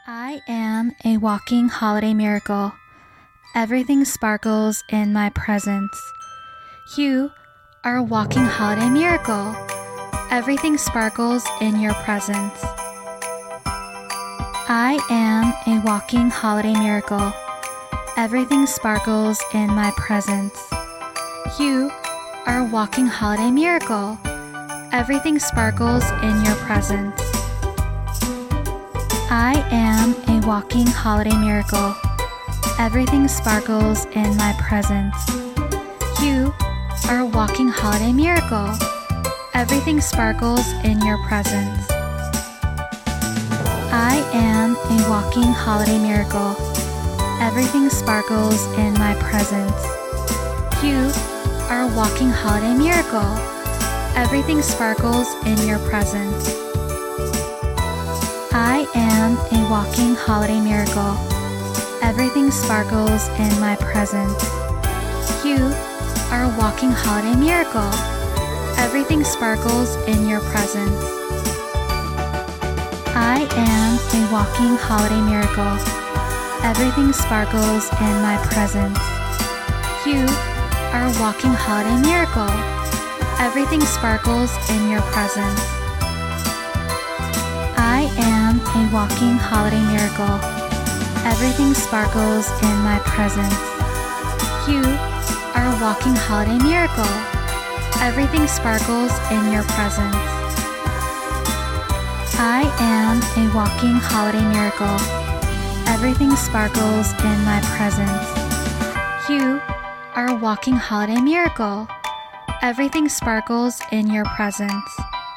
I am a walking holiday miracle. Everything sparkles in my presence. You are a walking holiday miracle. Everything sparkles in your presence. I am a walking holiday miracle. Everything sparkles in my presence. You are a walking holiday miracle. Everything sparkles in your presence. I am a walking holiday miracle. Everything sparkles in my presence. You are a walking holiday miracle. Everything sparkles in your presence. I am a walking holiday miracle. Everything sparkles in my presence. You are a walking holiday miracle. Everything sparkles in your presence. I am a walking holiday miracle. Everything sparkles in my presence. You are a walking holiday miracle. Everything sparkles in your presence. I am a walking holiday miracle. Everything sparkles in my presence. You are a walking holiday miracle. Everything sparkles in your presence. I am a walking holiday miracle. Everything sparkles in my presence. You are a walking holiday miracle. Everything sparkles in your presence. I am a walking holiday miracle. Everything sparkles in my presence. You are a walking holiday miracle. Everything sparkles in your presence.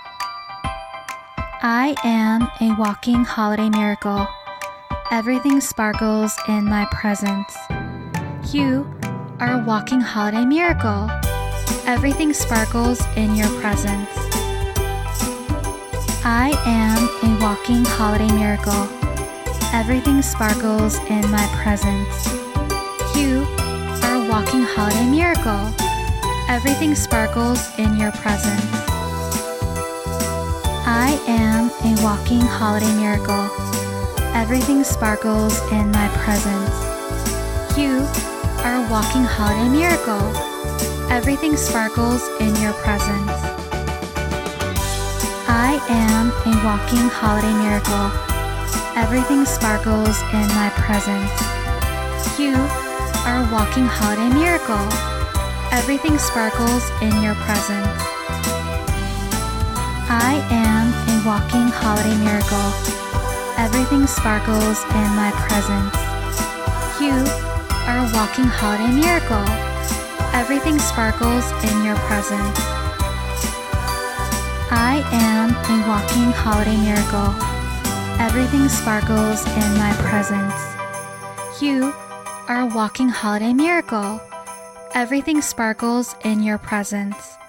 I am a walking holiday miracle. Everything sparkles in my presence. You are a walking holiday miracle. Everything sparkles in your presence. I am a walking holiday miracle. Everything sparkles in my presence. You are a walking holiday miracle. Everything sparkles in your presence. I am a walking holiday miracle. Everything sparkles in my presence. You are a walking holiday miracle. Everything sparkles in your presence. I am a walking holiday miracle. Everything sparkles in my presence. You are a walking holiday miracle. Everything sparkles in your presence. I am a walking holiday miracle. Everything sparkles in my presence. You are a walking holiday miracle. Everything sparkles in your presence. I am a walking holiday miracle. Everything sparkles in my presence. You are a walking holiday miracle. Everything sparkles in your presence.